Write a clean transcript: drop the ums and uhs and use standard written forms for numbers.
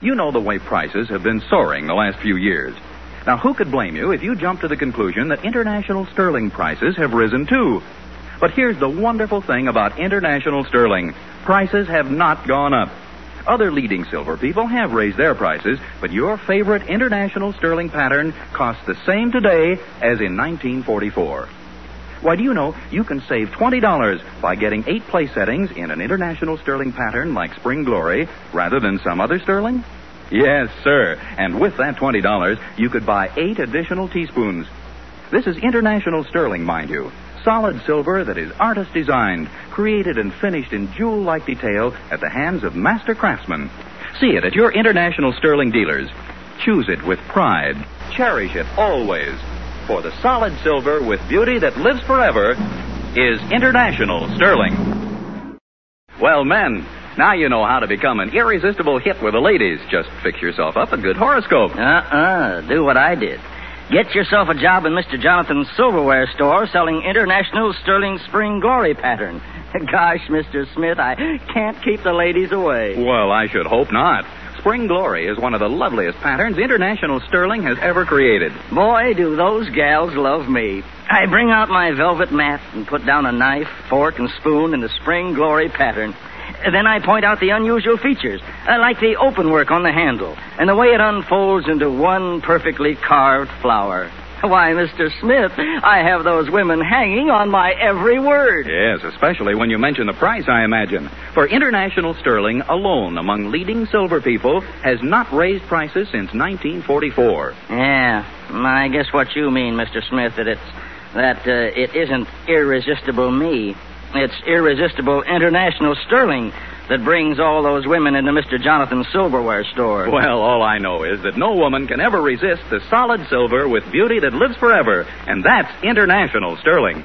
You know the way prices have been soaring the last few years. Now, who could blame you if you jump to the conclusion that international sterling prices have risen too? But here's the wonderful thing about international sterling. Prices have not gone up. Other leading silver people have raised their prices, but your favorite international sterling pattern costs the same today as in 1944. Why, do you know you can save $20 by getting 8 place settings in an international sterling pattern like Spring Glory rather than some other sterling? Yes, sir. And with that $20, you could buy 8 additional teaspoons. This is international sterling, mind you. Solid silver that is artist designed, created and finished in jewel-like detail at the hands of master craftsmen. See it at your international sterling dealers. Choose it with pride. Cherish it always. For the solid silver with beauty that lives forever is international sterling. Well, men, now you know how to become an irresistible hit with the ladies. Just fix yourself up a good horoscope. Do what I did. Get yourself a job in Mr. Jonathan's silverware store selling international sterling Spring Glory pattern. Gosh, Mr. Smith, I can't keep the ladies away. Well, I should hope not. Spring Glory is one of the loveliest patterns international sterling has ever created. Boy, do those gals love me. I bring out my velvet mat and put down a knife, fork, and spoon in the Spring Glory pattern. Then I point out the unusual features, like the open work on the handle, and the way it unfolds into one perfectly carved flower. Why, Mr. Smith, I have those women hanging on my every word. Yes, especially when you mention the price, I imagine. For international sterling alone among leading silver people has not raised prices since 1944. Yeah, I guess what you mean, Mr. Smith, that it isn't irresistible me. It's irresistible international sterling that brings all those women into Mr. Jonathan's silverware store. Well, all I know is that no woman can ever resist the solid silver with beauty that lives forever, and that's international sterling.